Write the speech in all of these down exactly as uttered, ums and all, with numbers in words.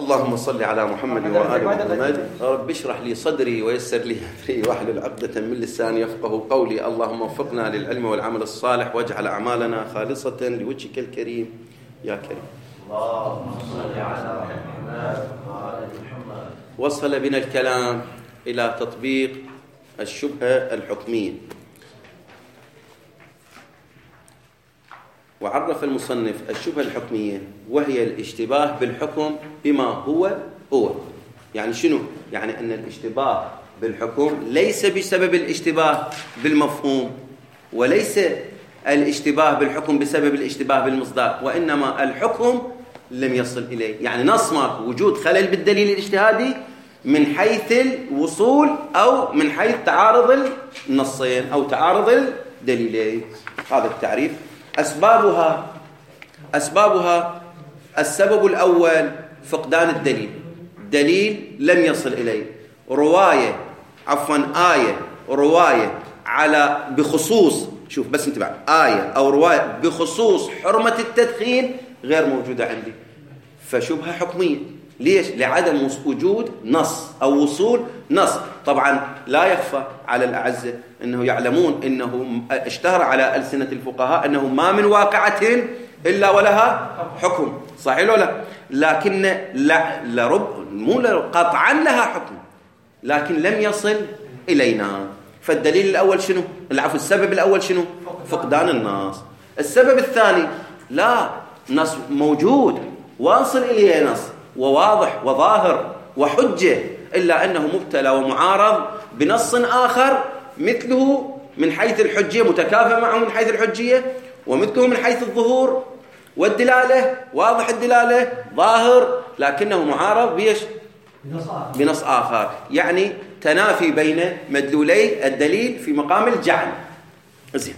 اللهم صل على محمد وآل محمد. رب اشرح لي صدري ويسر لي أمري واحلل عقدة من لساني يفقهوا قولي. اللهم وفقنا للعلم والعمل الصالح واجعل أعمالنا خالصة لوجهك الكريم يا كريم. اللهم صل على محمد وآل محمد. وصل بنا الكلام إلى تطبيق الشبهة الحكمية، وعرف المصنف الشبهة الحكمية وهي الاشتباه بالحكم بما هو هو. يعني شنو؟ يعني أن الاشتباه بالحكم ليس بسبب الاشتباه بالمفهوم، وليس الاشتباه بالحكم بسبب الاشتباه بالمصداق، وإنما الحكم لم يصل إليه. يعني نص ماكو، وجود خلل بالدليل الاجتهادي من حيث الوصول أو من حيث تعارض النصين أو تعارض الدليلين. هذا التعريف. أسبابها أسبابها السبب الأول فقدان الدليل، دليل لم يصل إليه. رواية عفوا آية رواية على بخصوص، شوف بس انتبه، آية أو رواية بخصوص حرمة التدخين غير موجودة عندي، فشبهة حكمية. ليش؟ لعدم وجود نص أو وصول نص. طبعا لا يخفى على الأعزة أنه يعلمون أنه اشتهر على ألسنة الفقهاء أنه ما من واقعة إلا ولها حكم، صحيح ولا لا؟ لكن لا لرب مو قطعا لها حكم، لكن لم يصل إلينا. فالدليل الأول شنو؟ العفو السبب الأول شنو؟ فقدان النص. السبب الثاني لا، نص موجود واصل إليه نص وواضح وظاهر وحجة، إلا أنه مبتلى ومعارض بنص آخر مثله من حيث الحجية، متكافئ معه من حيث الحجية، ومثله من حيث الظهور والدلالة، واضح الدلالة ظاهر، لكنه معارض بيش بنص آخر. يعني تنافي بين مدلولي الدليل في مقام الجعل. زين،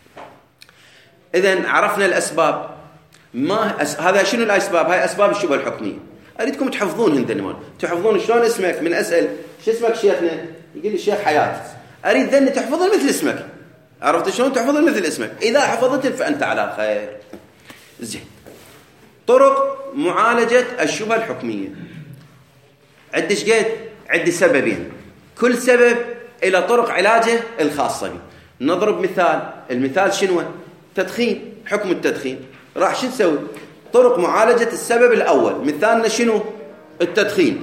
إذن عرفنا الأسباب. ما أس... هذا شنو الأسباب؟ هاي أسباب الشبهة الحكمية. أريدكم تحفظون هندن، تحفظون شلون اسمك. من أسأل شو اسمك شيخنا، يقول لي الشيخ حياة، أريد ذن تحفظه مثل اسمك. عرفت شلون تحفظه مثل اسمك؟ إذا حفظته فأنت على خير. زين، طرق معالجة الشبهة الحكمية عدش قد عد سببين، كل سبب إلى طرق علاجه الخاصة به. نضرب مثال. المثال شنو؟ تدخين، حكم التدخين. راح شو نسوي؟ طرق معالجة السبب الأول. مثالنا شنو؟ التدخين.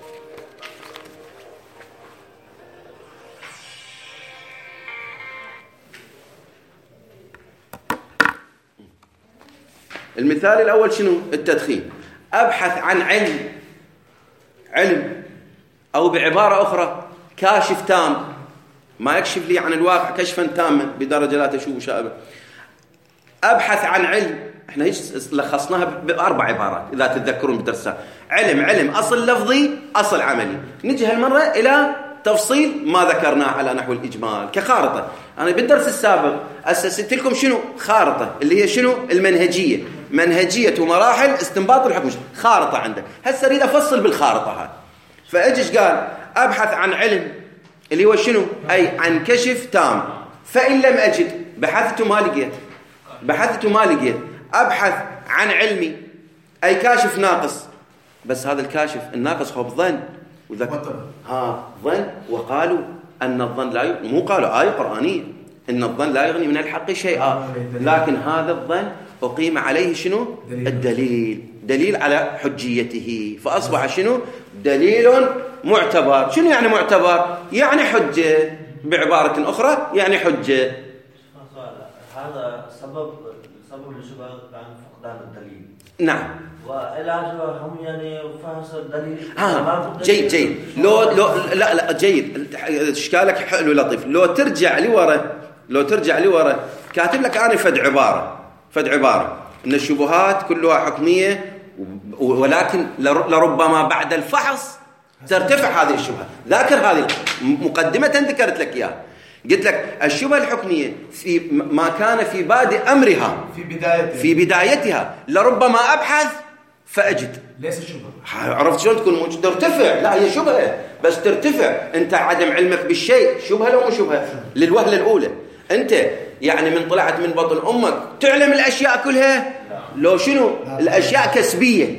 المثال الأول شنو؟ التدخين. أبحث عن علم علم أو بعبارة أخرى كاشف تام، ما يكشف لي عن الواقع كشفا تاما بدرجة لا تشوب شائبة. أبحث عن علم، احنا هيك لخصناها بأربع عبارات إذا تتذكرون بالدرس. علم علم أصل لفظي أصل عملي. نجي هالمرة إلى تفصيل ما ذكرناه على نحو الإجمال كخارطة. أنا بالدرس السابق أسست لكم شنو؟ خارطة، اللي هي شنو؟ المنهجية، منهجية ومراحل استنباط الحكم، خارطة عندك. هسه أريد أفصل بالخارطة هاي. فأجيش قال أبحث عن علم اللي هو شنو؟ أي عن كشف تام. فإن لم أجد بحثت ما لقيت بحثت ما لقيت أبحث عن علمي أي كاشف ناقص. بس هذا الكاشف الناقص هو بظن وذكر ها ظن، وقالوا أن الظن لا يغني، مو قالوا آية قرآنية إن الظن لا يغني من الحق شيئا، لكن هذا الظن أقيم عليه شنو؟ الدليل، دليل على حجيته، فأصبح شنو؟ دليل معتبر. شنو يعني معتبر؟ يعني حجة، بعبارة أخرى يعني حجة. هذا سبب سبب الشبهة عن فقدان الدليل. نعم. وعلاجها هم يعني فحص الدليل. ها جيد جيد. لو لو لا لا جيد، اشكالك حلو لطيف. لو ترجع لورا لو ترجع لورا كاتب لك أنا فد عبارة فد عبارة إن الشبهات كلها حكمية، ولكن لربما بعد الفحص ترتفع هذه الشبهة. ذاكر هذه مقدمة ذكرت لك إياها. قلت لك الشبهة الحكمية في ما كان في بادئ أمرها في بدايتها في بدايتها لربما أبحث فأجد. ليس شبهة. عرفت شلون تكون موجود؟ ترتفع. لا هي شبهة بس ترتفع. أنت عدم علمك بالشيء شبهة لو مو شبهة للوهلة الأولى. أنت يعني من طلعت من بطن أمك تعلم الأشياء كلها؟ لو شنو؟ الأشياء كسبية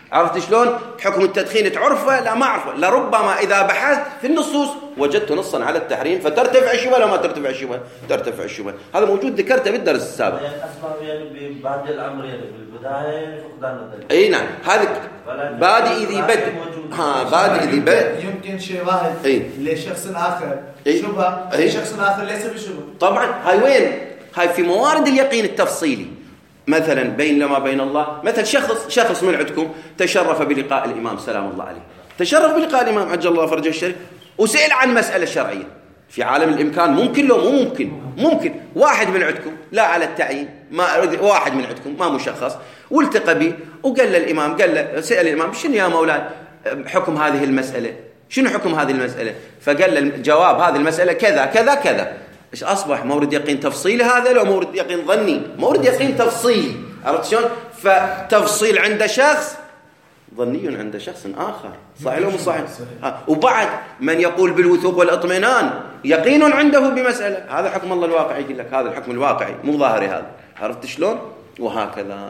عرفت شلون؟ حكم التدخين تعرفه؟ لا ما أعرفه. لربما إذا بحثت في النصوص وجدت نصا على التحريم فترتفع الشبهة. لو ما ترتفع الشبهة ترتفع الشبهة. هذا موجود ذكرته بالدرس السابق. يعني أسباب يعني بعد الأمر يعني بالبداية فقدان الدليل. أي نعم هذا بادئ ذي بدء. ها بادئ ذي بدء. يمكن شيء واحد أي. لشخص آخر أي. شبهة لشخص آخر ليس بشبهة. طبعا هاي وين؟ هاي في موارد اليقين التفصيلي. مثلا بين لما بين الله، مثلا شخص شخص من عندكم تشرف بلقاء الإمام سلام الله عليه، تشرف بلقاء الإمام عجل الله فرجه الشريف، وسئل عن مسألة شرعية في عالم الإمكان. ممكن لو مو ممكن ممكن واحد من عندكم لا على التعيين، ما واحد من عندكم ما مشخص، والتقى به وقال للإمام، قال له سأل الإمام شنو يا مولاي حكم هذه المسألة، شنو حكم هذه المسألة؟ فقال له الجواب هذه المسألة كذا كذا كذا. إيش أصبح؟ مورد يقين تفصيلي هذا لو مورد يقين ظني؟ مورد يقين تفصيلي. عرفت شلون؟ فتفصيل عند شخص ظني عند شخص آخر. صحيح لو مو صحيح؟ وبعد من يقول بالوثوق والاطمئنان يقين عنده بمسألة، هذا حكم الله الواقعي. يقول لك هذا الحكم الواقعي مو ظاهري هذا. عرفت شلون؟ وهكذا.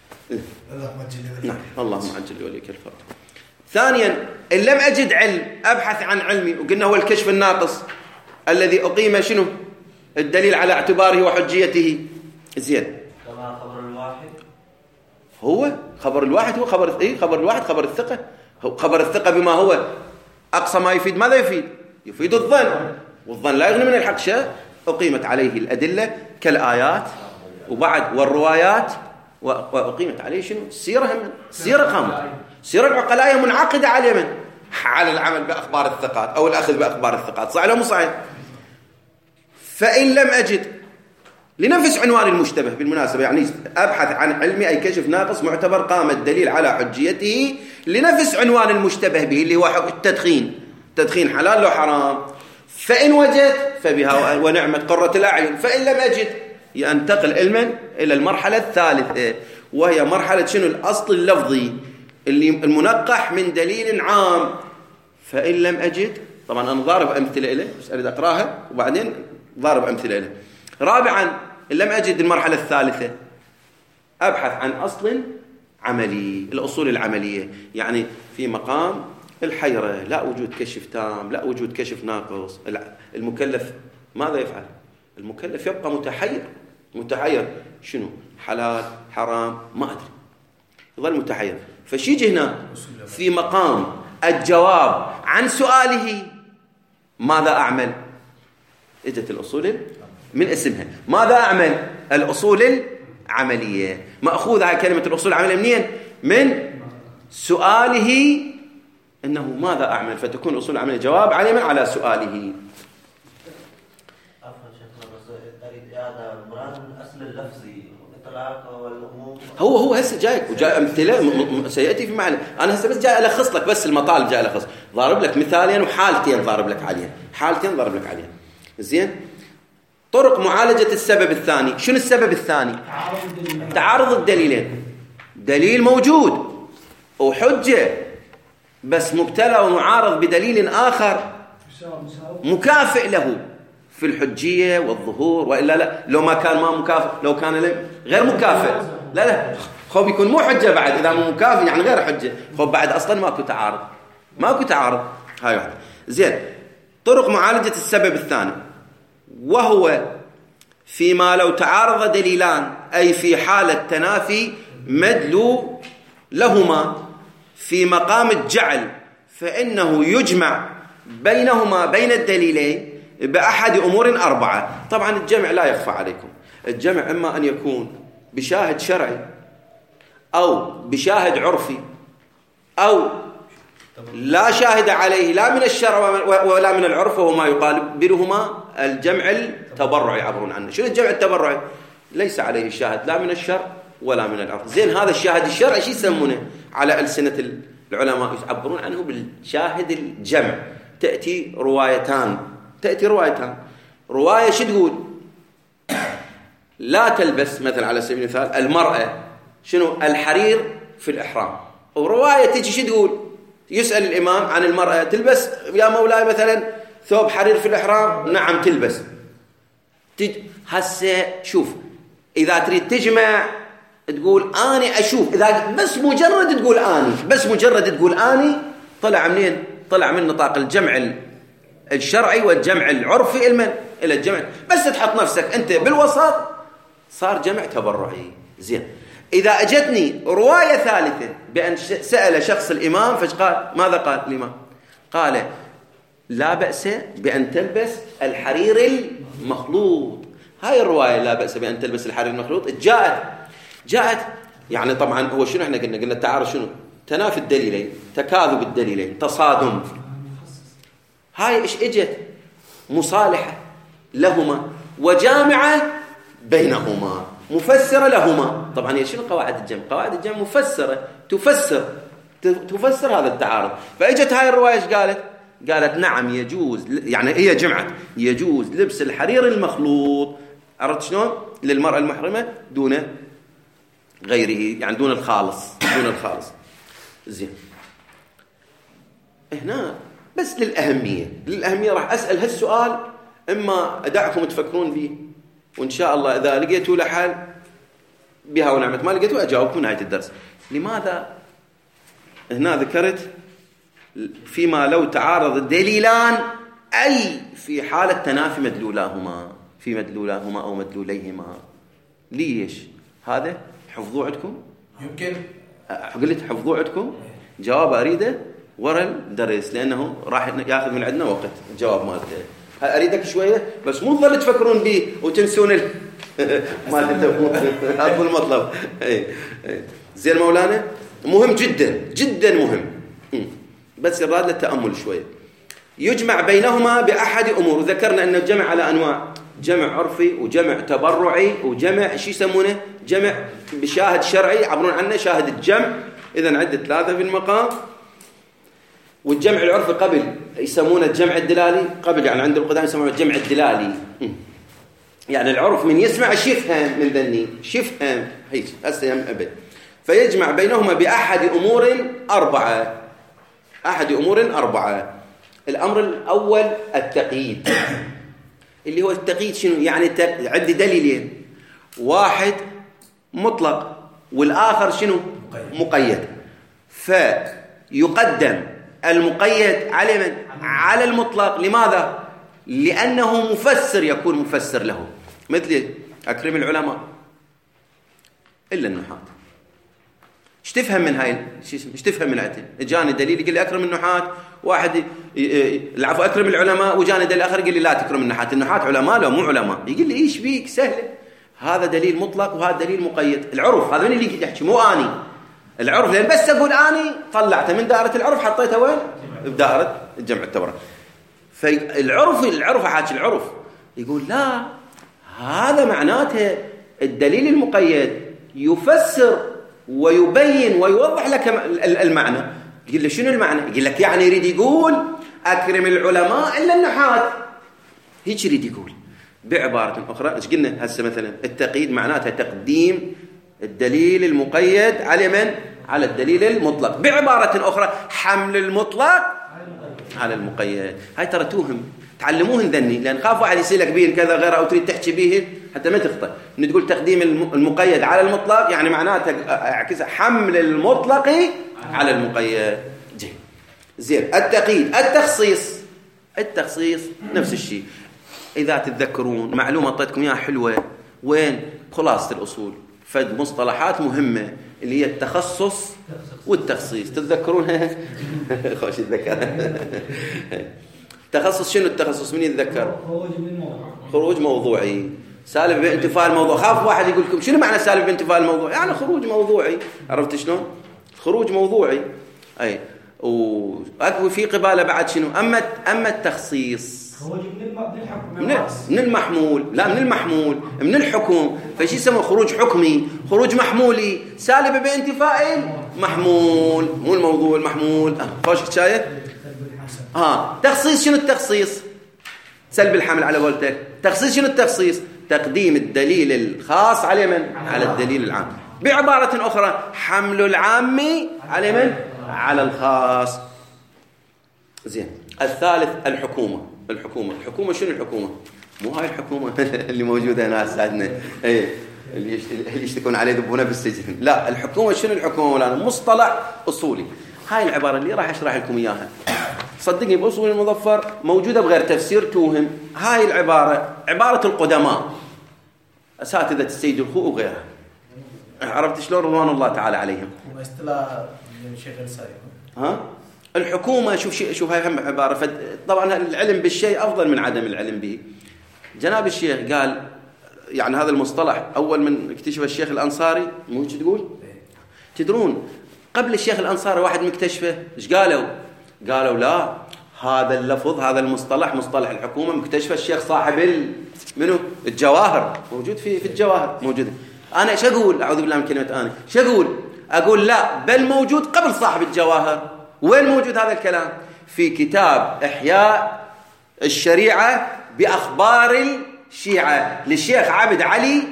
نعم اللهم عجل وليك الفرج. ثانيا إن لم أجد علم أبحث عن علمي، وقلنا هو الكشف الناقص الذي أقيم شنو الدليل على اعتباره وحجيته. زين كما خبر الواحد هو خبر الواحد هو خبر ايه خبر الواحد خبر الثقة. هو خبر الثقة بما هو أقصى ما يفيد. ماذا يفيد؟ يفيد الظن، والظن لا يغني من الحق شيء. أقيمت عليه الأدلة كالآيات وبعد والروايات، وأقيمت عليه شنو السيرة. هم السيرة قامت سيرة العقلاء منعقدة على من؟ على العمل بأخبار الثقات أو الأخذ بأخبار الثقات. صحيح ولا مو صحيح؟ فإن لم أجد لنفس عنوان المشتبه بالمناسبة، يعني أبحث عن علمي أي كشف ناقص معتبر قام الدليل على حجيته لنفس عنوان المشتبه به اللي هو حق التدخين. تدخين حلال لو حرام. فإن وجدت فبها ونعمة قرة الأعين. فإن لم أجد ينتقل علما إلى المرحلة الثالثة، وهي مرحلة شنو الأصل اللفظي اللي المنقح من دليل عام. فإن لم أجد، طبعا أنا ضارب أمثلة إليه بس أريد أقراها وبعدين ضارب أمثلة إليه. رابعا إن لم أجد المرحلة الثالثة أبحث عن أصل عملي، الأصول العملية، يعني في مقام الحيرة، لا وجود كشف تام لا وجود كشف ناقص. المكلف ماذا يفعل؟ المكلف يبقى متحير متحير شنو حلال حرام ما أدري، يظل متحير. فشيجي هنا في مقام الجواب عن سؤاله ماذا أعمل؟ اجت الأصول من اسمها ماذا أعمل؟ الأصول العملية. مأخوذها كلمة الأصول العملية منين؟ من سؤاله إنه ماذا أعمل، فتكون الأصول العملية جواب على من؟ على سؤاله. هذا مراد من أصل اللفظي الإطلاق والعموم. هو هو هسه جايك وجاء أمثلة سيأتي في معنى. أنا هسه بس جاي ألخص لك بس المطالب، جاي ألخص ضارب لك مثالين وحالتين ضارب لك عليها، حالتين ضارب لك عليها. زين. طرق معالجة السبب الثاني. شنو السبب الثاني؟ تعارض الدليلين. دليل موجود وحجة بس مبتلى ومعارض بدليل آخر مكافئ له في الحجية والظهور، وإلا لا لو ما كان ما مكافئ، لو كان غير مكافئ لا لا خب يكون مو حجة بعد. إذا مو مكافئ يعني غير حجة، خب بعد أصلا ماكو تعارض ماكو تعارض. هاي واحدة. زين. طرق معالجة السبب الثاني، وهو فيما لو تعارض دليلان أي في حالة تنافي مدلو لهما في مقام الجعل، فإنه يجمع بينهما بين الدليلين بأحد أمور أربعة. طبعا الجمع لا يخفى عليكم. الجمع إما أن يكون بشاهد شرعي أو بشاهد عرفي أو لا شاهد عليه لا من الشرع ولا من العرف، وهو ما يقال بينهما الجمع التبرعي يعبرون عنه. شنو الجمع التبرعي؟ ليس عليه الشاهد لا من الشرع ولا من العرف. زين. هذا الشاهد الشرعي شو يسمونه على ألسنة العلماء؟ يعبرون عنه بالشاهد الجمع. تأتي روايتان تأتي روايتان رواية شو تقول؟ لا تلبس مثلا على سبيل المثال المرأة شنو الحرير في الإحرام، ورواية تجي شو تقول؟ يسأل الإمام عن المرأة تلبس يا مولاي مثلا ثوب حرير في الإحرام؟ نعم تلبس. تج... هسه شوف إذا تريد تجمع تقول اني اشوف، اذا بس مجرد تقول اني، بس مجرد تقول اني، طلع منين؟ طلع من نطاق الجمع الشرعي والجمع العرفي المن الى الجمع، بس تحط نفسك انت بالوسط صار جمع تبرعي. زين، اذا اجتني روايه ثالثه بان سال شخص الامام، فايش قال؟ ماذا قال الامام؟ قال لا باس بان تلبس الحرير المخلوط. هاي الروايه لا باس بان تلبس الحرير المخلوط جاءت جاءت يعني طبعا هو شنو احنا قلنا؟ قلنا التعارض شنو؟ تنافي الدليلين، تكاذب الدليلين، تصادم. هاي ايش اجت؟ مصالحه لهما وجامعه بينهما، مفسره لهما. طبعا هي شنو قواعد الجمع؟ قواعد الجمع مفسره، تفسر تفسر هذا التعارض. فاجت هاي الروايه ايش قالت؟ قالت نعم يجوز، يعني هي جمعت يجوز لبس الحرير المخلوط، عرفت شلون؟ للمرأة المحرمة دون غيره، يعني دون الخالص، دون الخالص. زين، هنا بس للأهمية، للأهمية راح أسأل هالسؤال، إما أدعكم تفكرون به، وإن شاء الله إذا لقيتوا له حل بها ونعمت، ما لقيتوا أجاوبكم نهاية الدرس. لماذا هنا ذكرت فيما لو تعارض الدليلان، أي في حالة تنافي مدلولاهما، في مدلولاهما أو مدلوليهما؟ ليش؟ هذا حفظوه عندكم؟ يمكن قلت حفظوه عندكم؟ جواب أريده ورا الدرس، لأنه راح ياخذ من عندنا وقت الجواب مالته. أريدك شوية بس، مو تظل تفكرون به وتنسون ال... ما تنتبهون. هذا هو المطلب. زين مولانا، مهم جدا جدا مهم، بس يراد للتأمل شوية. يجمع بينهما بأحد أمور، وذكرنا أن الجمع على أنواع، جمع عرفي وجمع تبرعي وجمع شو يسمونه؟ جمع بشاهد شرعي، يعبرون عنه شاهد الجمع. إذن عدة ثلاثة في المقام. والجمع العرفي قبل يسمونه الجمع الدلالي، قبل يعني عند القدامى يسمونه الجمع الدلالي، يعني العرف من يسمع شفهم من ذني شفهم هيك هسه يم أبد. فيجمع بينهما بأحد أمور أربعة، أحد أمور أربعة. الأمر الأول التقييد، اللي هو التقييد شنو؟ يعني عندي دليلين، واحد مطلق والآخر شنو؟ مقيد. فيقدم المقيد على من؟ على المطلق. لماذا؟ لأنه مفسر، يكون مفسر له. مثل أكرم العلماء إلا النحاة. ايش تفهم من هاي؟ ايش تفهم من عتل؟ جاني دليل يقول لي أكرم النحاة، واحد العفو أكرم العلماء، وجاني دليل آخر يقول لي لا تكرم النحاة. النحاة علماء لو مو علماء؟ يقول لي ايش بيك؟ سهلة. هذا دليل مطلق وهذا دليل مقيد. العرف هذا من اللي يحكي، مو اني. العرف لان بس اقول اني طلعته من دائره العرف حطيته وين؟ بدائره الجمع التبرع. فالعرف العرف حاجه العرف يقول لا، هذا معناته الدليل المقيد يفسر ويبين ويوضح لك المعنى. يقول له شنو المعنى؟ يقول لك يعني يريد يقول اكرم العلماء الا النحاة، هيك يريد يقول. بعباره اخرى ايش قلنا هسه؟ مثلا التقييد معناته تقديم الدليل المقيد على من؟ على الدليل المطلق. بعبارة أخرى حمل المطلق على المقيد. هاي ترى توهم، تعلموهن ذني، لأن خاف واحد يسألك به كذا غيره أو تريد تحكي به حتى ما تخطئ. إن تقول تقديم المقيد على المطلق يعني معناته اعكسها حمل المطلق على المقيد. جي. زين، التقييد. التخصيص، التخصيص نفس الشيء. إذا تتذكرون معلومة أعطيتكم إياها حلوة، وين؟ خلاصة الأصول، فد مصطلحات مهمة اللي هي التخصص والتخصيص. تتذكرونها؟ خوش يتذكر. تخصص شنو التخصص؟ من يتذكر؟ خروج موضوعي، سالب بانتفاء الموضوع. خاف واحد يقول لكم شنو معنى سالب بانتفاء الموضوع؟ يعني خروج موضوعي. عرفت شلون؟ خروج موضوعي. اي واكو في قباله بعد شنو؟ اما اما التخصيص من من المحمول، لا من المحمول من الحكم. فشي يسمى خروج حكمي، خروج محمولي، سالب بانتفاء محمول، مو الموضوع المحمول. خوش شايف؟ ها تخصيص. شنو التخصيص؟ سلب الحمل على قولتك. تخصيص شنو التخصيص؟ تقديم الدليل الخاص على من؟ على الدليل العام. بعبارة أخرى حمل العام على من؟ على الخاص. زين. الثالث الحكومة. الحكومة الحكومة شنو الحكومة؟ مو هاي الحكومة اللي موجودة هنا ساعدنا. ايه اللي يشتكون عليه يذبونه بالسجن. لا، الحكومة شنو الحكومة مولانا؟ مصطلح أصولي. هاي العبارة اللي راح أشرح لكم إياها صدقني بأصول المظفر موجودة بغير تفسير توهم. هاي العبارة عبارة القدماء أساتذة السيد الخوئي وغيرها. عرفت شلون؟ رضوان الله تعالى عليهم. واصطلاح الشيخ السائق. ها؟ الحكومة شوف شيء شوف هاي هم عبارة فد... طبعا العلم بالشيء أفضل من عدم العلم به. جناب الشيخ قال يعني هذا المصطلح أول من اكتشف الشيخ الأنصاري، مو تقول؟ تدرون قبل الشيخ الأنصاري واحد مكتشفه إيش قالوا؟ قالوا لا، هذا اللفظ هذا المصطلح مصطلح الحكومة مكتشفه الشيخ صاحب ال... منو؟ الجواهر، موجود في في الجواهر موجود. أنا إيش أقول؟ أعوذ بالله من كلمة أنا. إيش أقول؟ أقول لا، بل موجود قبل صاحب الجواهر. وين موجود هذا الكلام؟ في كتاب إحياء الشريعة بأخبار الشيعة للشيخ عبد علي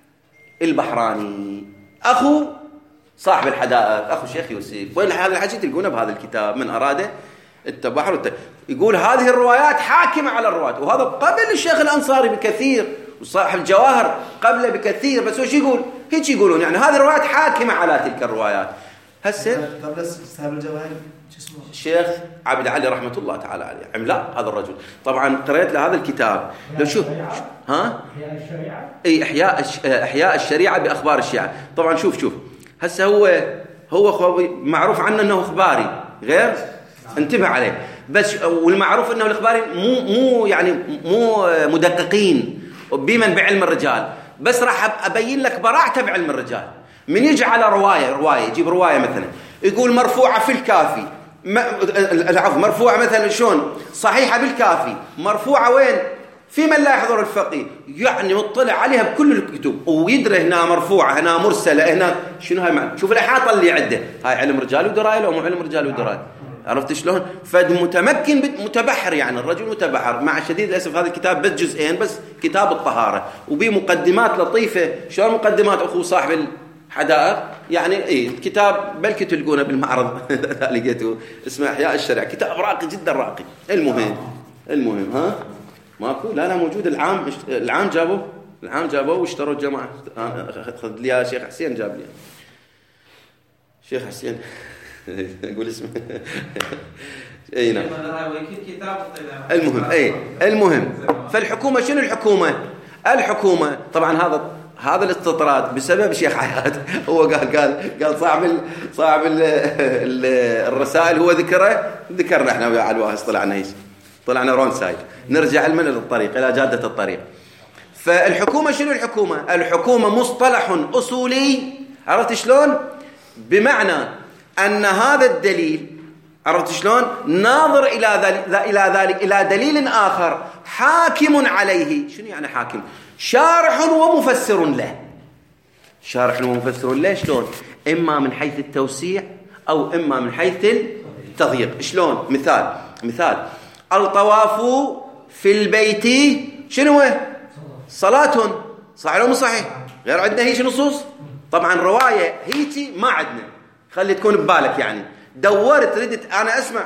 البحراني أخو صاحب الحدائق، أخو الشيخ يوسف. وين هذا الحكي تلقونه بهذا الكتاب من أراد التبحر والت... يقول هذه الروايات حاكمة على الروايات، وهذا قبل الشيخ الأنصاري بكثير وصاحب الجواهر قبله بكثير. بس وش يقول؟ هيك يقولون يعني هذه الروايات حاكمة على تلك الروايات. هسه قبل صاحب الجواهر اسمه الشيخ عبد علي رحمة الله تعالى عليه، عملاق هذا الرجل. طبعا قرأت له هذا الكتاب. لو شوف ها إحياء الشريعة، اي إحياء إحياء الشريعة بأخبار الشيعة. طبعا شوف شوف هسه هو هو معروف عنه انه اخباري غير، انتبه عليه. بس والمعروف انه الاخباري مو مو يعني مو مدققين بمن بعلم الرجال. بس راح ابين لك براعته بعلم الرجال. من يجي على روايه روايه يجيب روايه مثلا يقول مرفوعه في الكافي، العفو مرفوعه مثلا شلون صحيحه بالكافي، مرفوعه وين؟ في من لا يحضر الفقيه، يعني مطلع عليها بكل الكتب ويدري هنا مرفوعه هنا مرسله هنا شنو هاي معنى. شوف الاحاطه اللي عنده، هاي علم رجال ودرايه لو مو علم رجال ودرايه. عرفت شلون؟ فد متمكن متبحر، يعني الرجل متبحر. مع شديد الاسف هذا الكتاب بس جزئين بس، كتاب الطهاره وبيه مقدمات لطيفه. شلون مقدمات اخو صاحب الحدائق يعني اي كتاب بلكي تلقونه بالمعرض لقيته اسمه احياء الشريعه، كتاب راقي جدا راقي. المهم المهم ها ماكو؟ لا لا موجود. العام العام جابوه العام جابوه واشتروا الجماعه. خذ لي يا شيخ حسين، جاب لي شيخ حسين اقول اسمه اي نعم. المهم اي المهم فالحكومه شنو الحكومه؟ الحكومه طبعا هذا هذا الاستطراد بسبب شيخ حيات. هو قال قال قال صاحب ال صاحب ال ال الرسائل هو ذكره ذكرنا احنا ويا الواهس طلعنا ايش؟ طلعنا رون سايد. نرجع من الطريق الى جاده الطريق. فالحكومه شنو الحكومه؟ الحكومه مصطلح اصولي، عرفت شلون؟ بمعنى أن هذا الدليل، عرفت شلون؟ ناظر إلى ذلك إلى ذلك إلى دليل آخر حاكم عليه. شنو يعني حاكم؟ شارح ومفسر له. شارح ومفسر له شلون؟ إما من حيث التوسيع أو إما من حيث التضييق. شلون؟ مثال مثال الطواف في البيت شنو هو؟ صلاة. صحيح ولا مو صحيح؟ غير عندنا هيك نصوص. طبعا رواية هيك ما عندنا، خلي تكون ببالك. يعني دورت ردت أنا أسمع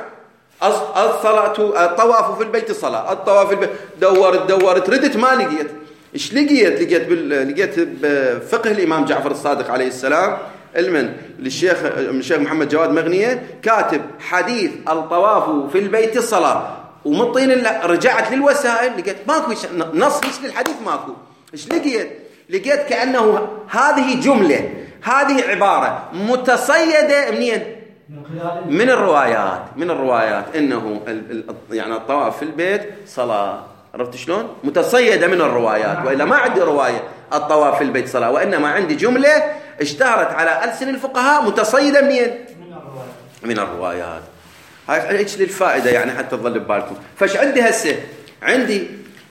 الصلاة الطواف في البيت صلاة، الطواف في البيت، دورت دورت ردت ما لقيت. إيش لقيت؟ لقيت بال... لقيت بفقه الإمام جعفر الصادق عليه السلام المن للشيخ الشيخ محمد جواد مغنية كاتب حديث الطواف في البيت صلاة، ومطين رجعت للوسائل لقيت ماكو نص إيش للحديث ماكو. إيش لقيت؟ لقيت كأنه هذه جملة، هذه عبارة متصيدة منين؟ من الروايات من الروايات إنه يعني الطواف في البيت صلاة. عرفت شلون؟ متصيدة من الروايات. وإلا ما عندي رواية الطواف في البيت صلاة، وإنما عندي جملة اشتهرت على ألسن الفقهاء متصيدة منين؟ من الروايات. هاي ايش للفائدة يعني حتى تظل ببالكم. فايش عندي هسه؟ عندي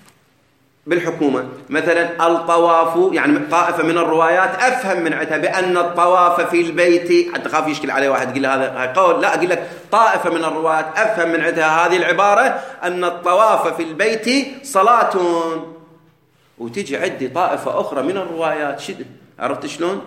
بالحكومة مثلا الطواف، يعني طائفة من الروايات أفهم من عندها بأن الطواف في البيت، حتى خاف يشكل عليه واحد يقول هذا قول، لا أقول لك طائفة من الروايات أفهم من عندها هذه العبارة أن الطواف في البيت صلاة. وتيجي عندي طائفة أخرى من الروايات شد، عرفت شلون؟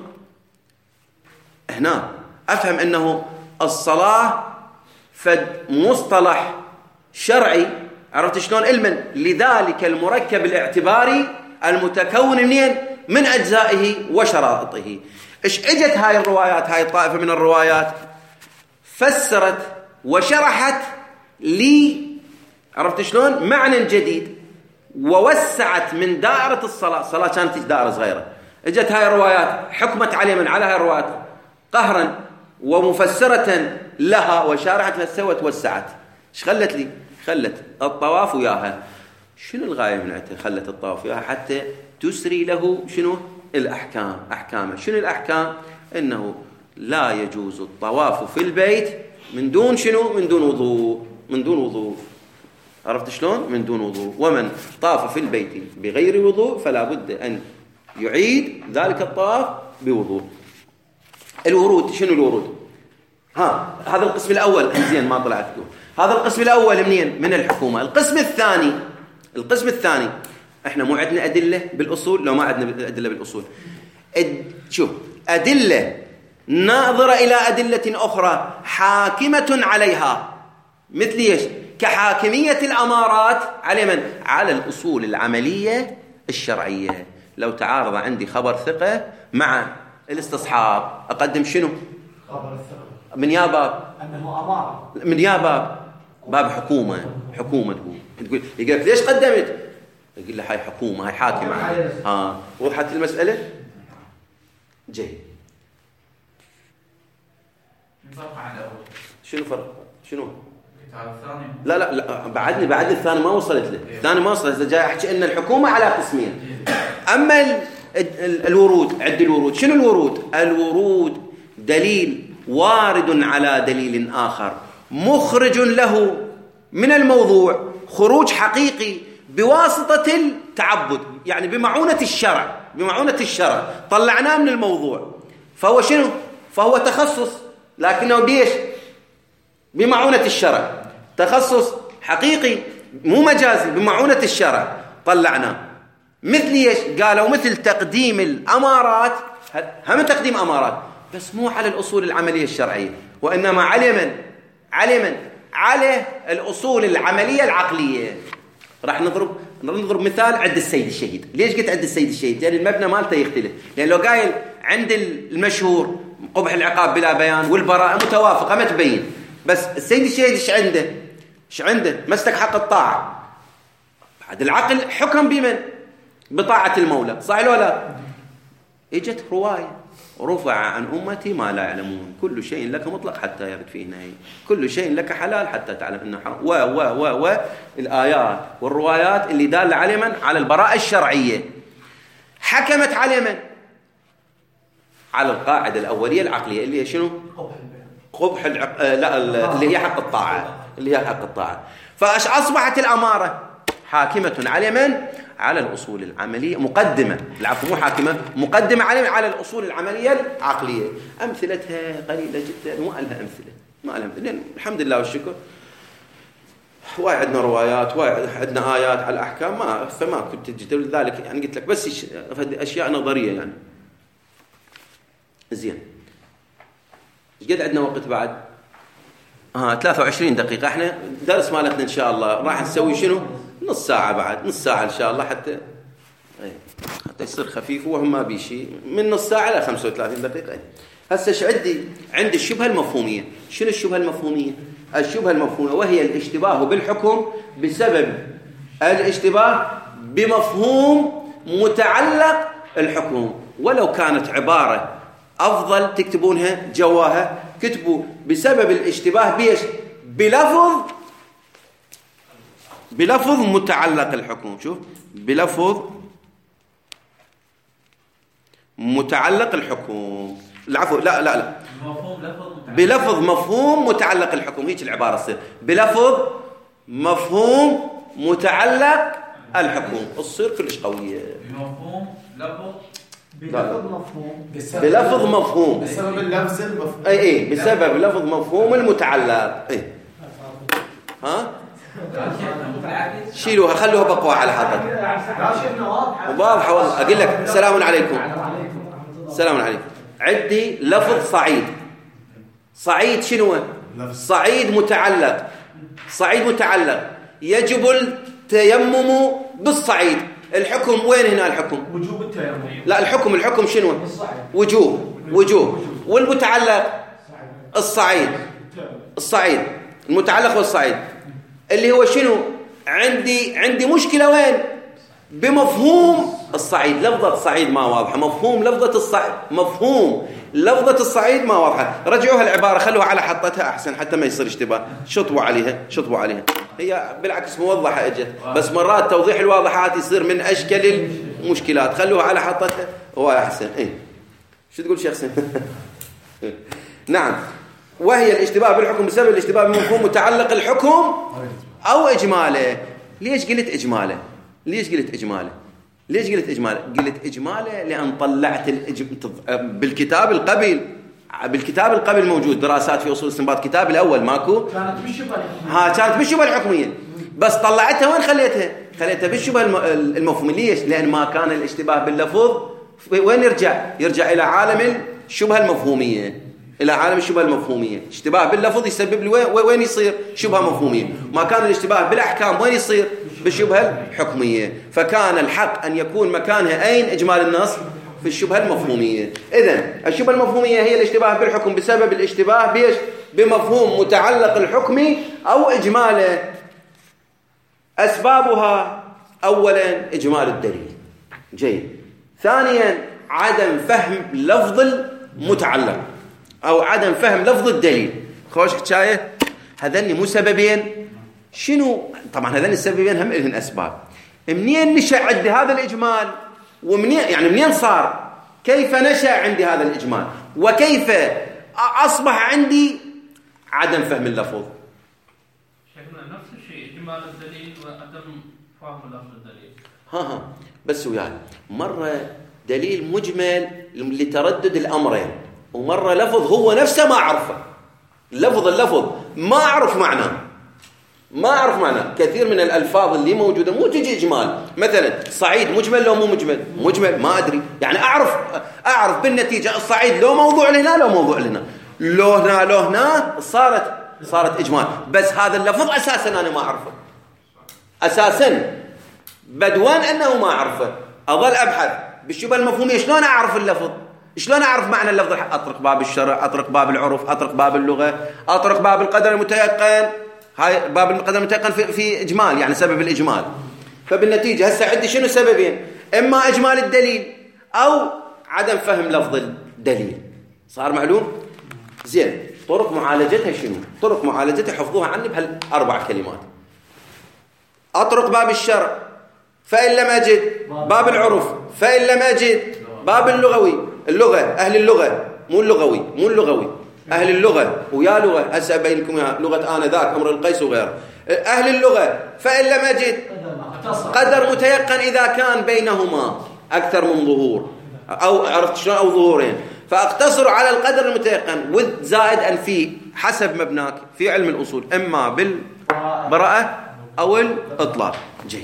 هنا أفهم أنه الصلاة فد مصطلح شرعي، عرفت شلون؟ علما لذلك المركب الاعتباري المتكون منين؟ من أجزائه وشرائطه. إيش اجت هاي الروايات، هاي الطائفة من الروايات فسرت وشرحت لي، عرفت شلون، معنى جديد، ووسعت من دائرة الصلاة. الصلاة كانت دائرة صغيرة، اجت هاي الروايات حكمت عليه من على هاي الروايات قهرا ومفسرة لها وشارحت لها، سوت وسعت. ايش خلت لي؟ خلت الطواف وياها. شنو الغاية من عندها؟ خلت الطواف وياها حتى تسري له شنو الأحكام، أحكامه. شنو الأحكام؟ إنه لا يجوز الطواف في البيت من دون شنو؟ من دون وضوء، من دون وضوء. عرفت شلون؟ من دون وضوء. ومن طاف في البيت بغير وضوء فلا بد أن يعيد ذلك الطواف بوضوء. الورود، شنو الورود؟ ها هذا القسم الأول. زين ما طلعت لكم هذا القسم الأول منين؟ من الحكومة. القسم الثاني، القسم الثاني احنا مو عندنا أدلة بالأصول؟ لو ما عندنا أدلة بالأصول، أد... شوف أدلة ناظرة إلى أدلة أخرى حاكمة عليها، مثل ايش؟ كحاكمية الأمارات على من؟ على الأصول العملية الشرعية. لو تعارض عندي خبر ثقة مع الاستصحاب، أقدم شنو؟ خبر الثقة. من يا باب؟ أنه أمارة. من يا باب؟ باب حكومة. حكومة تقول تقول يقول لك ليش قدمت؟ يقول له هاي حكومة، هاي حاكمة. ها وضحت المسألة؟ جيد. فرق عن الأول. شنو فرق؟ شنو؟ الثاني. لا لا لا بعدني بعد الثاني ما وصلت له. الثاني ما وصلت. إذا جاي أحكي إن الحكومة على قسمين. أما ال ال الورود، عد الورود. شنو الورود؟ الورود دليل وارد على دليل آخر مخرج له من الموضوع خروج حقيقي بواسطة التعبد، يعني بمعونة الشرع، بمعونة الشرع طلعناه من الموضوع. فهو شنو؟ فهو تخصص، لكنه بيش؟ بمعونة الشرع، تخصص حقيقي مو مجازي، بمعونة الشرع طلعناه. مثل ايش؟ قالوا مثل تقديم الأمارات، هم تقديم أمارات بس مو على الأصول العملية الشرعية، وإنما على من؟ على من؟ على الأصول العملية العقلية. راح نضرب نضرب مثال عند السيد الشهيد. ليش قلت عند السيد الشهيد؟ لأن يعني المبنى مالته يختلف. لأن لو قايل عند المشهور قبح العقاب بلا بيان والبراءة متوافقة ما تبين، بس السيد الشهيد ايش عنده؟ ايش عنده؟ مسلك حق الطاعة. بعد العقل حكم بمن؟ بطاعة المولى، صح ولا لا؟ اجت رواية رفع عن أمتي ما لا يعلمون، كل شيء لك مطلق حتى يرد فيه نهي، كل شيء لك حلال حتى تعلم انه حرام، و و و و الآيات والروايات اللي دالة على من؟ على البراءة الشرعية. حكمت على من؟ على القاعدة الأولية العقلية اللي هي شنو؟ قبح العق... آه لا اللي هي حق الطاعة، اللي هي حق الطاعة. فاش أصبحت الأمارة حاكمة على من؟ على الأصول العملية، مقدمة، العفو مو حاكمة، مقدمة على على الأصول العملية العقلية. أمثلتها قليلة جدا، وما لها أمثلة، ما لها أمثلة. الحمد لله والشكر وايد عندنا روايات، وايد عندنا آيات على الأحكام، ما فما كنت تجد ذلك يعني قلت لك بس أشياء نظرية يعني. زين قد عندنا وقت بعد؟ آه ثلاثة وعشرين دقيقة. احنا درس مالتنا إن شاء الله راح نسوي شنو؟ نص ساعة بعد، نص ساعة إن شاء الله حتى ايه حتى يصير خفيف وهم ما بيشي، من نص ساعة إلى خمسة وثلاثين دقيقة. هسه ايش عندي؟ عندي الشبهة المفهومية. شنو الشبهة المفهومية؟ الشبهة المفهومية وهي الاشتباه بالحكم بسبب الاشتباه بمفهوم متعلق الحكم. ولو كانت عبارة أفضل تكتبونها جواها، كتبوا بسبب الاشتباه بيش؟ بلفظ بلفظ متعلق الحكم. شوف بلفظ متعلق الحكم، العفو لا لا لا بلفظ مفهوم متعلق الحكم. هيك العبارة تصير بلفظ مفهوم متعلق الحكم، تصير كلش قوية. بمفهوم لفظ بلفظ مفهوم بلفظ مفهوم بسبب اللفظ المفهوم. اي اي بسبب لفظ مفهوم المتعلق. اي ها شيلوها خلوها بقوة على حضرتك. واضحة والله. أقول لك سلام عليكم. سلام عليكم. عندي لفظ صعيد. صعيد شنو؟ صعيد متعلق. صعيد متعلق يجب التيمم بالصعيد. الحكم وين هنا الحكم؟ وجوب التيمم. لا الحكم الحكم شنو؟ وجوب وجوب والمتعلق الصعيد الصعيد المتعلق والصعيد اللي هو شنو؟ عندي عندي مشكلة وين؟ بمفهوم الصعيد. لفظة الصعيد ما واضحة، مفهوم لفظة الصعيد مفهوم لفظة الصعيد ما واضحة. رجعوها العبارة خلوها على حطتها أحسن حتى ما يصير اشتباه. شطبوا عليها شطبوا عليها هي بالعكس موضحة اجت، بس مرات توضيح الواضحات يصير من أشكال المشكلات. خلوها على حطتها هو أحسن. إيه شو تقول شيخ سن؟ نعم. وهي الاشتباه بالحكم بسبب الاشتباه بمفهوم متعلق الحكم أو إجماله. ليش قلت إجماله؟ ليش قلت إجماله؟ ليش قلت إجماله؟ قلت إجماله لأن طلعت الإج... بالكتاب القبل بالكتاب القبل موجود دراسات في أصول الاستنباط، كتاب الأول ماكو كانت بالشبه ها كانت بالشبه الحكمية، بس طلعتها وين خليتها؟ خليتها بالشبه المفهومية. ليش؟ لأن ما كان الاشتباه باللفظ وين يرجع؟ يرجع إلى عالم الشبهة المفهومية، إلى عالم الشبهة المفهومية. اشتباه باللفظ يسبب لي وين يصير؟ شبهة مفهومية. ما كان الاشتباه بالأحكام وين يصير؟ بالشبهة الحكمية. فكان الحق أن يكون مكانها أين إجمال النص؟ في الشبهة المفهومية. إذن الشبهة المفهومية هي الاشتباه بالحكم بسبب الاشتباه بيش؟ بمفهوم متعلق الحكم أو إجماله. أسبابها أولا إجمال الدليل. جيد. ثانيا عدم فهم لفظ المتعلق أو عدم فهم لفظ الدليل. خوش حكاية هذين مو سببين. شنو؟ طبعا هذين السببين هم لهن أسباب. منين نشأ عندي هذا الإجمال؟ ومنين يعني منين صار؟ كيف نشأ عندي هذا الإجمال؟ وكيف أصبح عندي عدم فهم اللفظ؟ شكلنا نفس الشيء، إجمال الدليل وعدم فهم لفظ الدليل. ها ها بس وياي مرة دليل مجمل لتردد الأمرين، ومرة لفظ هو نفسه ما أعرفه. اللفظ اللفظ ما أعرف معناه ما أعرف معناه. كثير من الألفاظ اللي موجودة مو تجي إجمال. مثلا صعيد مجمل لو مو مجمل؟ مجمل ما أدري. يعني أعرف أعرف بالنتيجة الصعيد لو موضوع لنا لو موضوع لنا لو هنا لو هنا صارت صارت إجمال. بس هذا اللفظ أساسا أنا ما أعرفه أساسا، بدوان أنه ما أعرفه أظل أبحث بالشبهة المفهومية. شلون أعرف اللفظ؟ شلون أعرف معنى اللفظ؟ أطرق باب الشرع، أطرق باب العرف، أطرق باب اللغة، أطرق باب القدر المتيقن. هاي باب القدر المتيقن في, في إجمال يعني سبب الإجمال. فبالنتيجة هسه عندي شنو سببين؟ إما إجمال الدليل أو عدم فهم لفظ الدليل. صار معلوم؟ زين. طرق معالجتها شنو؟ طرق معالجتها حفظوها عني بهالأربع كلمات. أطرق باب الشرع فإن لم أجد، باب العرف فإن لم أجد، باب اللغوي اللغة أهل اللغة مو اللغوي مو اللغوي أهل اللغة ويا لغة هسه أبين لكم لغة آنذاك أمر القيس وغيره. أهل اللغة فإن لم أجد قدر متيقن إذا كان بينهما أكثر من ظهور أو عرفت شلون أو ظهورين، فأقتصر على القدر المتيقن وزائد أن في حسب مبناك في علم الأصول إما بالبراءة أو الإطلاق. جيد.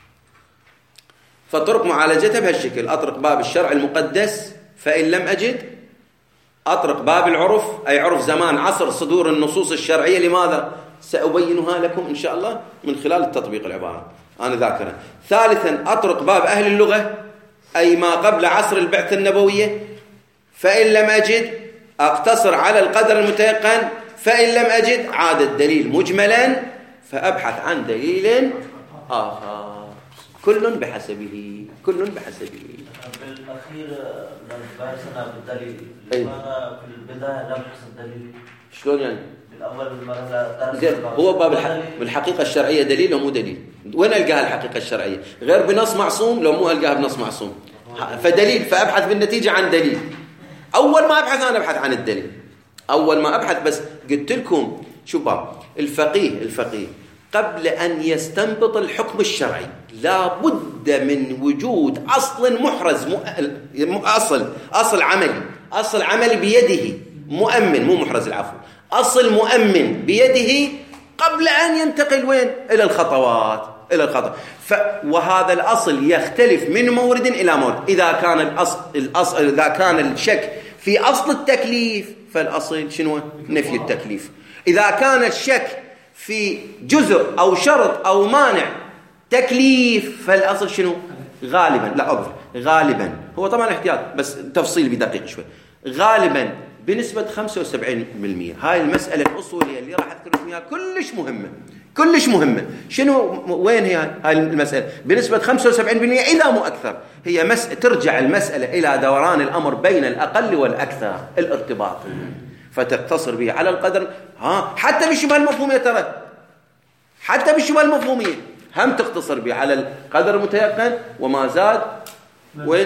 فطرق معالجتها بهالشكل: أطرق باب الشرع المقدس فإن لم أجد، أطرق باب العرف أي عرف زمان عصر صدور النصوص الشرعية. لماذا؟ سأبينها لكم إن شاء الله من خلال التطبيق العبارة أنا ذاكرة. ثالثا أطرق باب أهل اللغة أي ما قبل عصر البعثة النبوية فإن لم أجد، أقتصر على القدر المتيقن فإن لم أجد عاد الدليل مجملا فأبحث عن دليل آخر كل بحسبه كل بحسبه. بالأخير بحثنا بالدليل، لماذا في البداية لم نحصل الدليل؟ شلون يعني؟ بالأول مرة زين. هو باب الحق بالحقيقة الشرعية دليل أو مو دليل؟ وين ألقاها الحقيقة الشرعية؟ غير بنص معصوم لو مو ألقاها بنص معصوم. فدليل فأبحث بالنتيجة عن دليل. أول ما أبحث أنا أبحث عن الدليل أول ما أبحث. بس قلت لكم شو باب الفقيه الفقيه قبل أن يستنبط الحكم الشرعي لا بد من وجود أصل محرز م... أصل أصل عملي أصل عملي بيده مؤمن مو محرز العفو أصل مؤمن بيده قبل أن ينتقل وين؟ إلى الخطوات إلى الخطوات. ف... وهذا الأصل يختلف من مورد إلى مورد. إذا كان الأصل, الأصل إذا كان الشك في أصل التكليف فالأصل شنو؟ نفي التكليف. إذا كان الشك في جزء أو شرط أو مانع تكليف فالأصل شنو؟ غالبا لا أقف غالبا هو طبعا احتياط بس تفصيل بدقيق شوي غالبا بنسبة خمسة وسبعين بالمئة. هاي المسألة الأصولية اللي راح أذكر فيها كلش مهمة كلش مهمة. شنو وين هي هاي المسألة؟ بنسبة خمسة وسبعين بالمئة إذا مو أكثر. هي مس... ترجع المسألة إلى دوران الأمر بين الأقل والأكثر الارتباط فتقتصر به على القدر. ها حتى بالشبهة المفهومية ترى حتى بالشبهة المفهومية هم تقتصر به على القدر المتيقن وما زاد وين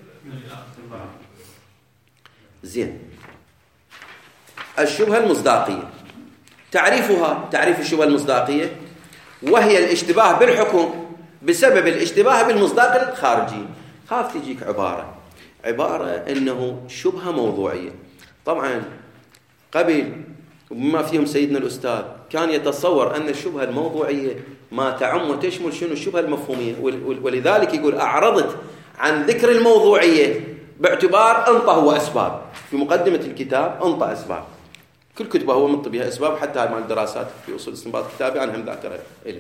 زين. الشبهة المصداقية تعريفها تعريف الشبهة المصداقية وهي الاشتباه بالحكم بسبب الاشتباه بالمصداق الخارجي. خاف تجيك عبارة عبارة إنه شبهة موضوعية. طبعا قبل وبما فيهم سيدنا الأستاذ كان يتصور أن الشبهة الموضوعية ما تعم وتشمل شنو الشبهة المفهومية ولذلك يقول أعرضت عن ذكر الموضوعية باعتبار أنطى هو أسباب في مقدمة الكتاب أنطى أسباب كل كتبه هو منطي بها أسباب حتى هاي مال الدراسات في أصول استنباط كتابي أنا هم ذاكرها إلي.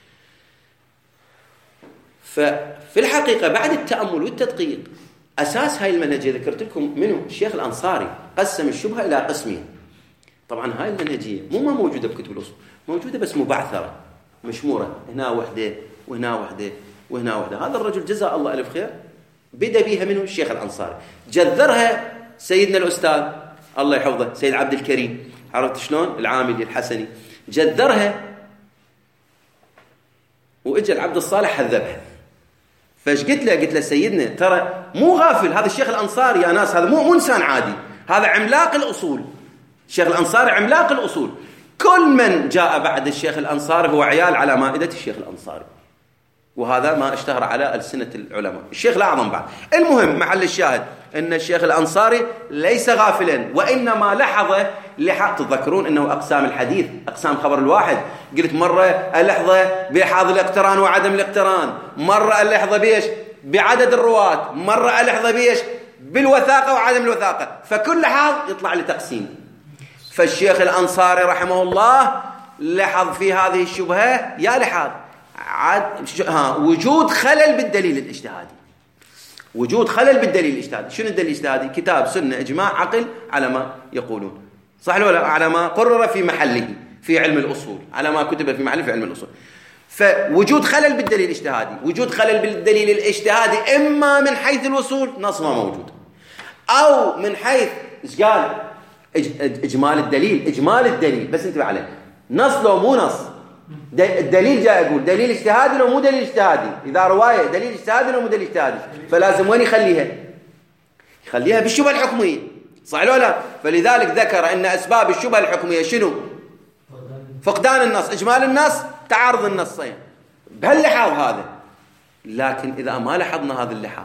ففي الحقيقة بعد التأمل والتدقيق أساس هاي المنهجية ذكرت لكم منه الشيخ الأنصاري قسم الشبهة إلى قسمين. طبعا هاي المنهجية مو ما موجودة بكتب الأصول موجودة بس مبعثرة مشمورة هنا وحدة وهنا وحدة وهنا وحدة. هذا الرجل جزاه الله ألف خير بدأ بيها منه الشيخ الأنصاري جذرها سيدنا الأستاذ الله يحفظه سيد عبد الكريم عرفت شلون العاملي الحسني جذرها وإجا العبد الصالح هذبها. فايش قلت له قلت له سيدنا ترى مو غافل هذا الشيخ الأنصاري يا ناس هذا مو مو إنسان عادي هذا عملاق الأصول. الشيخ الأنصاري عملاق الأصول كل من جاء بعد الشيخ الأنصاري هو عيال على مائدة الشيخ الأنصاري وهذا ما اشتهر على ألسنة العلماء. الشيخ الأعظم بعد. المهم محل الشاهد أن الشيخ الأنصاري ليس غافلا وإنما لحظة لحظة. تذكرون أنه أقسام الحديث أقسام خبر الواحد قلت مرة اللحظة بحاض الاقتران وعدم الاقتران مرة اللحظة بيش بعدد الرواة مرة اللحظة بيش بالوثاقة وعدم الوثاقة فكل لحظة يطلع لتقسيم. فالشيخ الأنصاري رحمه الله لحظ في هذه الشبهة يا لحظ عد ها وجود خلل بالدليل الاجتهادي وجود خلل بالدليل الاجتهادي. شنو الدليل الاجتهادي؟ كتاب سنة إجماع عقل على ما يقولون صح ولا على ما قرر في محله في علم الأصول على ما كتب في محله في علم الأصول. فوجود خلل بالدليل الاجتهادي وجود خلل بالدليل الاجتهادي إما من حيث الوصول نص ما موجود أو من حيث إيش قال إجمال الدليل إجمال الدليل بس انتبه عليه نص لو مو نص الدليل جاء يقول دليل اجتهادي لو مو دليل اجتهادي إذا رواية دليل اجتهادي لو مو دليل اجتهادي فلازم وين يخليها يخليها بالشبهة الحكمية صح ولا لا. فلذلك ذكر أن أسباب الشبهة الحكمية شنو فقدان النص إجمال النص تعارض النصين بهاللحاظ هذا. لكن إذا ما لاحظنا هذا اللحاظ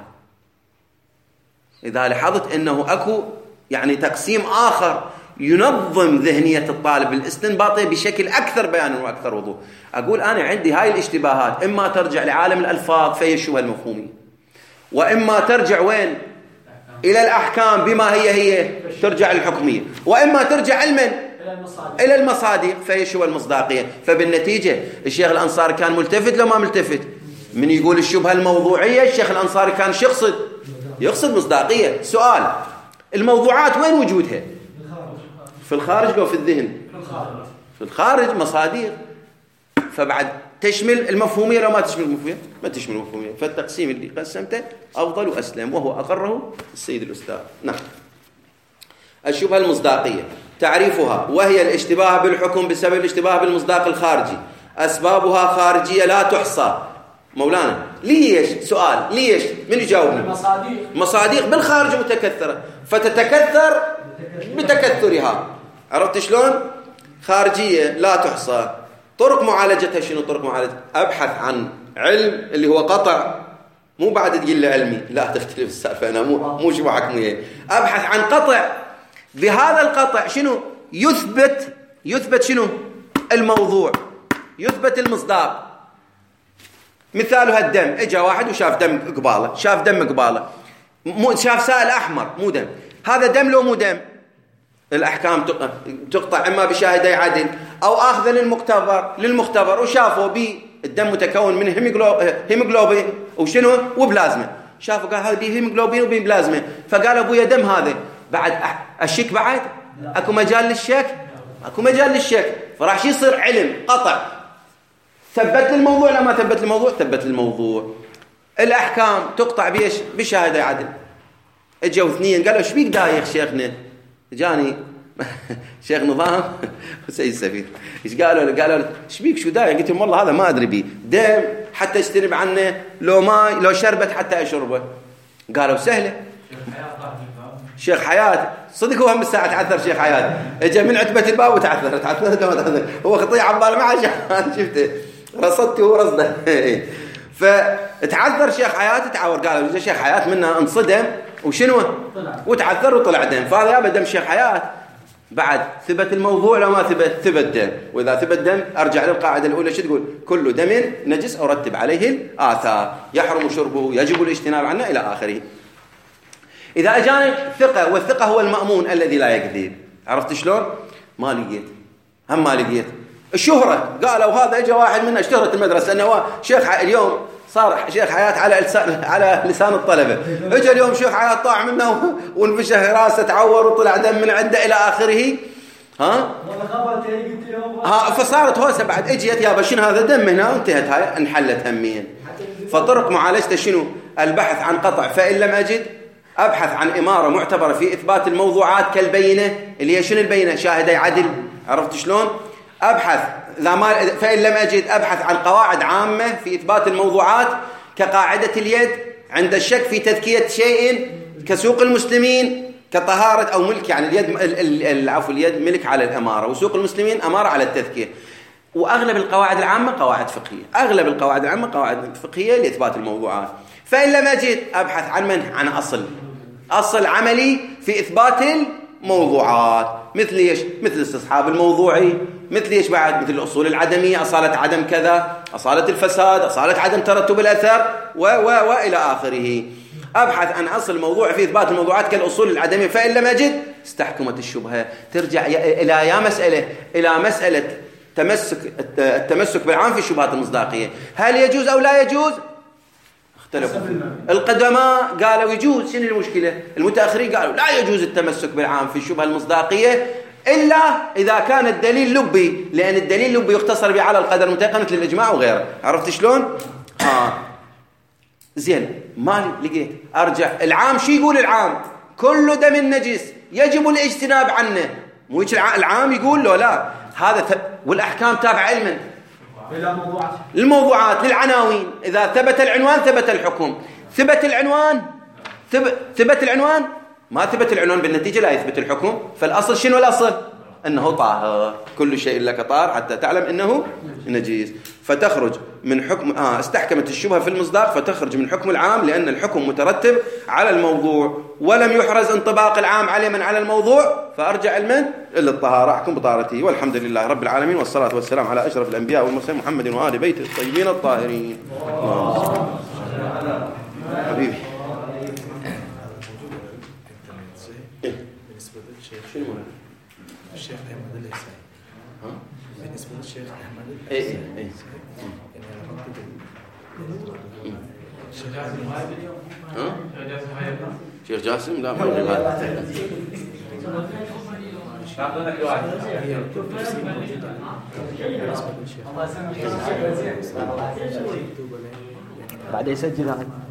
إذا لاحظت أنه أكو يعني تقسيم آخر ينظم ذهنية الطالب الاستنباطي بشكل أكثر بيانا وأكثر وضوح. أقول أنا عندي هاي الاشتباهات إما ترجع لعالم الألفاظ فهي الشبهة المفهومية وإما ترجع وين إلى الأحكام بما هي هي ترجع للحكمية وإما ترجع علما إلى المصادق فهي الشبهة المصداقية. فبالنتيجة الشيخ الأنصاري كان ملتفت لو ما ملتفت من يقول الشبهة الموضوعية الشيخ الأنصاري كان يقصد يقصد مصداقية. سؤال الموضوعات وين وجودها في الخارج أو في الذهن في الخارج مصادر فبعد تشمل المفهومية لو ما تشمل المفهومية ما تشمل المفهومية. فالتقسيم اللي قسمته أفضل وأسلم وهو أقره السيد الأستاذ. نعم. الشبهة المصداقية تعريفها وهي الاشتباه بالحكم بسبب الاشتباه بالمصداق الخارجي. أسبابها خارجية لا تحصى. مولانا ليش سؤال ليش من يجاوبنا مصاديق مصاديق بالخارج متكثرة فتتكثر بتكثرها عرفت شلون خارجية لا تحصى. طرق معالجتها شنو طرق معالجتها أبحث عن علم اللي هو قطع مو بعد تقول لي علمي لا تختلف السالفة أنا مو مو شبه حكمية أبحث عن قطع بهذا القطع شنو يثبت يثبت شنو الموضوع يثبت المصداق. مثالها الدم اجا واحد وشاف دم قباله شاف دم قباله مو شاف سائل احمر مو دم هذا دم لو مو دم الاحكام تقطع اما بشاهدي عدل او اخذا للمختبر للمختبر وشافوا بي الدم متكون من هيموغلوبين وشنو وبلازما. شافوا قال هذا هيموجلوبين وبين بلازما، فقال ابويا دم هذا، بعد الشك بعد اكو مجال للشك، اكو مجال للشك. فراح شو يصير؟ علم قطع. ثبت الموضوع لا ما ثبت الموضوع؟ ثبت الموضوع. الاحكام تقطع بيش؟ بشهاده عدل. اجوا اثنين قالوا ايش بيك دايخ شيخنا؟ جاني شيخ نظام وسيد سفير، ايش قالوا له؟ قالوا له ايش بيك شو دايخ؟ قلت لهم والله هذا ما ادري بيه، دم حتى اجتنب عنه، لو ماي لو شربت حتى اشربه. قالوا سهله. شيخ حياة صدق هو هم الساعة تعثر. شيخ حياة اجى من عتبة الباب وتعثر تعثر تعثر هو خطية عبالة ما عاد شفته رصدته ورصده فتعثر شيخ حياة تعور. قالوا شيخ حياة منا انصدم وشنو وتعثر وطلع دم. فهذا يا دم شيخ حياة. بعد ثبت الموضوع لو ما ثبت؟ ثبت دم. وإذا ثبت دم أرجع للقاعدة الأولى شو تقول؟ كل دم نجس أرتب عليه الآثار يحرم شربه يجب الاجتناب عنه إلى آخره. إذا أجانب ثقة، والثقة هو المأمون الذي لا يكذب. عرفت شلون؟ ما لقيت هم ما لقيت. الشهرة قالوا هذا اجى واحد منا اشتهرت المدرسة أنه شيخ اليوم صار شيخ حياة على لسان على لسان الطلبة. اجى اليوم شيخ حياة طاع منه وانفشه راسه تعور وطلع دم من عنده إلى آخره. ها ها فصارت هوسه. بعد اجيت يابا شنو هذا دم هنا وانتهت هاي انحلت همين. فطرق معالجته شنو؟ البحث عن قطع، فإن لم أجد أبحث عن إمارة معتبرة في إثبات الموضوعات كالبينة اللي هي شنو البينة؟ شاهدي عدل. عرفت شلون؟ أبحث إذا ما فإن لم أجد أبحث عن قواعد عامة في إثبات الموضوعات كقاعدة اليد عند الشك في تذكية شيء كسوق المسلمين كطهارة أو ملك، يعني اليد العفو اليد ملك على الأمارة وسوق المسلمين أمارة على التذكية. وأغلب القواعد العامة قواعد فقهية، أغلب القواعد العامة قواعد فقهية لإثبات الموضوعات. فإن لم أجد أبحث عن من؟ عن أصل أصل عملي في إثبات الموضوعات. مثل إيش؟ مثل الاستصحاب الموضوعي، مثل إيش بعد؟ مثل الأصول العدمية، أصالة عدم كذا، أصالة الفساد، أصالة عدم ترتب الأثر و و وإلى آخره. أبحث عن أصل موضوع في إثبات الموضوعات كالأصول العدمية. فإن لم أجد استحكمت الشبهة. ترجع إلى يا مسألة إلى مسألة تمسك التمسك بالعام في الشبهات المصداقية. هل يجوز أو لا يجوز؟ اختلفوا. القدماء قالوا يجوز. شنو المشكلة؟ المتأخرين قالوا لا يجوز التمسك بالعام في الشبهة المصداقية إلا إذا كان الدليل لبي، لأن الدليل لبي يختصر به على القدر المتيقن مثل الإجماع وغيره. عرفت شلون؟ آه. زين مالي لقيت أرجع العام. شو يقول العام؟ كل دم نجس يجب الاجتناب عنه. مو العام يقول له لا هذا ت... والأحكام تابعة علما الموضوعات للعناوين. إذا ثبت العنوان ثبت الحكم. ثبت العنوان ثب... ثبت العنوان ما ثبت العنوان بالنتيجة لا يثبت الحكم. فالأصل شنو الأصل؟ أنه طاهر. كل شيء لك طاهر حتى تعلم أنه نجيس. فتخرج من حكم آه استحكمت الشبهة في المصداق فتخرج من حكم العام لأن الحكم مترتب على الموضوع ولم يحرز انطباق العام على من على الموضوع. فأرجع المن إلا الطهارة أحكم بطهارته. والحمد لله رب العالمين والصلاة والسلام على أشرف الأنبياء والمرسلين محمد وآل بيته الطيبين الطاهرين. حبيبي شنو الشيخ أحمد الإحسان ها بالنسبة للشيخ أحمد إيه إيه شيخ جاسم هاي اليوم ها شيخ جاسم هاي شيخ جاسم لا ما أدري هذا هي التفسير موجودة بالنسبة للشيخ بعد يسجل هذا